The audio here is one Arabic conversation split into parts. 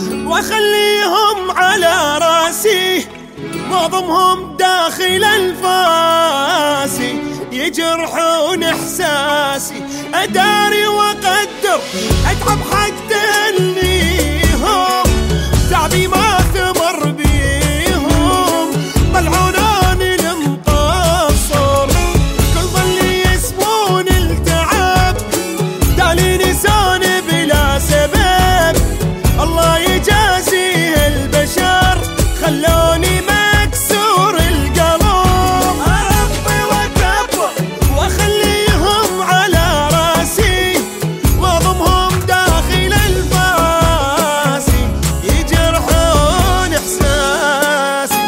واخليهم على راسي واضمهم داخل انفاسي يجرحون احساسي اداري واقدر اتعب حق تنيهم تعبي ما ثمر بيهم طلعوناني المقصر كل ظلي يسمون التعب دالي لساني بلا سبب الله يجازيه البشر خلوني مكسور القلب اربي واكبر واخليهم على راسي واضمهم داخل انفاسي يجرحون احساسي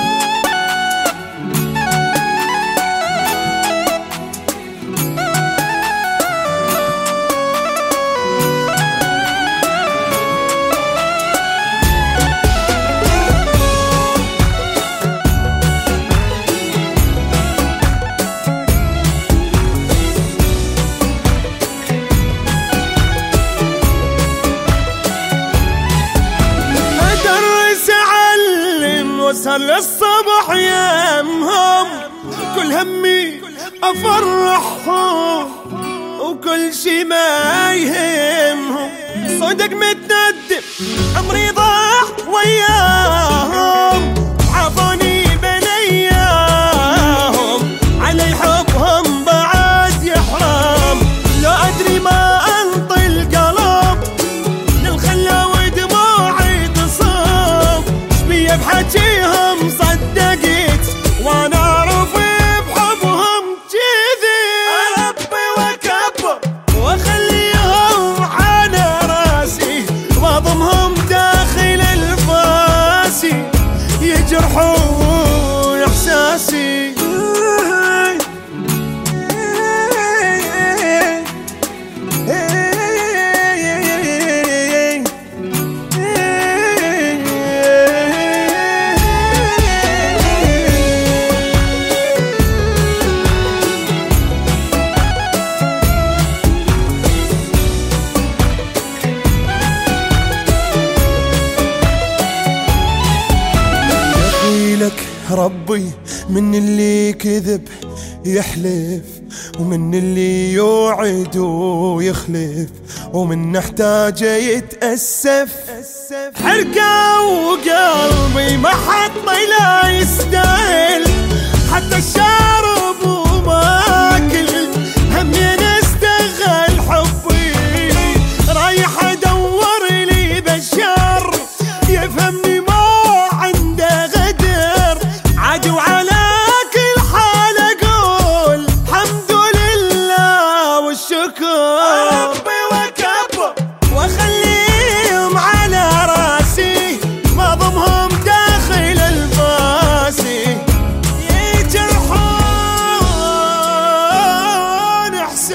واسهر للصبح يمهم كل همي افرحهم وكل شي ما يهمهم صدق متندم عمري ضاع وياهم عافوني بنياهم علي حبهم بعد يحرم لو ادري ما انطي القلب للخلا ودموعي تصب شبيه بحجيهم صدقت وانا اعرف بحبهم جذي اربي واكبر واخليهم على راسي واضمهم داخل الفاسي يجرحون احساسي ربي من اللي كذب يحلف ومن اللي يوعد ويخلف ومن نحتاجه يتأسف حرقة وقلبي ما حط لا يستاهل حتى الشارب وماكل همي نستغل حبي رايح ادور لي بشر يفهمني ما عنده غدر عدو على كل حال اقول الحمد لله والشكر اربي واكبر واخليهم على راسي واضمهم داخل الفاسي يجرحون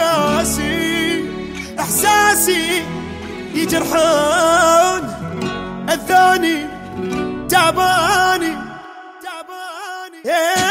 احساسي يجرحون الثاني تعباني yeah.